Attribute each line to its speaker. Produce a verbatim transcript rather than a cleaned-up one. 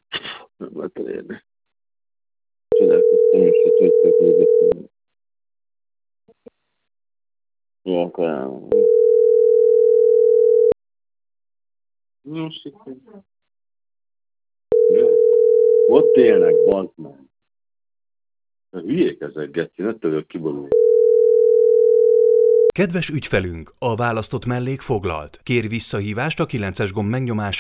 Speaker 1: Nem lehet elérni. Csodálkoztam is, hogy hogy kell beszélni. Jó, akkor elmondom. Most itt... Ott élnek, bazd meg. Hülyék ezek, geci, ne török kiborulni.
Speaker 2: Kedves ügyfelünk, a választott mellék foglalt. Kér visszahívást a kilences gomb megnyomásával.